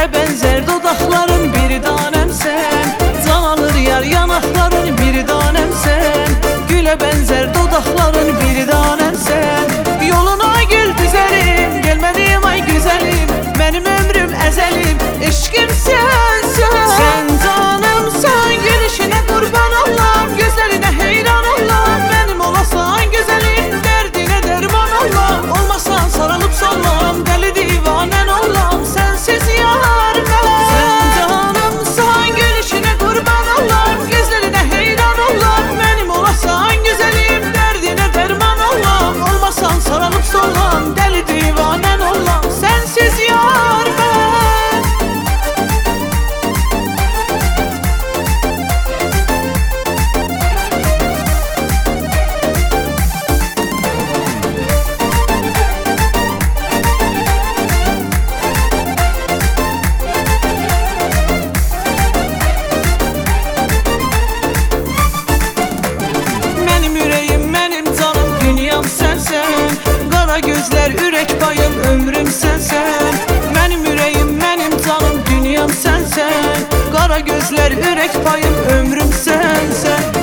Güle benzer dudakların bir tanem sen, can alır yar yanakların bir tanem sen. Güle benzer dudakların bir tanem sen. Yoluna gül güzelim, gelmedim ay güzelim. Benim ömrüm ezelim, eşkim sensin. Sen canımsan, gülüşüne kurban olam, gözlerine heyran olam. Benim olasan güzelim, derdine derman olam. Olmasan sarılıp sallam, deli divanen olam. Sensiz yar ben. Sen canımsan, gülüşüne kurban olam, gözlerine heyran olam. Benim olasan güzelim, derdine derman olam. Olmasan sarılıp sallam, deli divanen olam. Sensiz yar ben. Qara gözler, ürək payım, ömrüm sənsən. Mənim ürəyim, mənim canım, dünyam sənsən. Qara gözlər, ürək payım, ömrüm sənsən.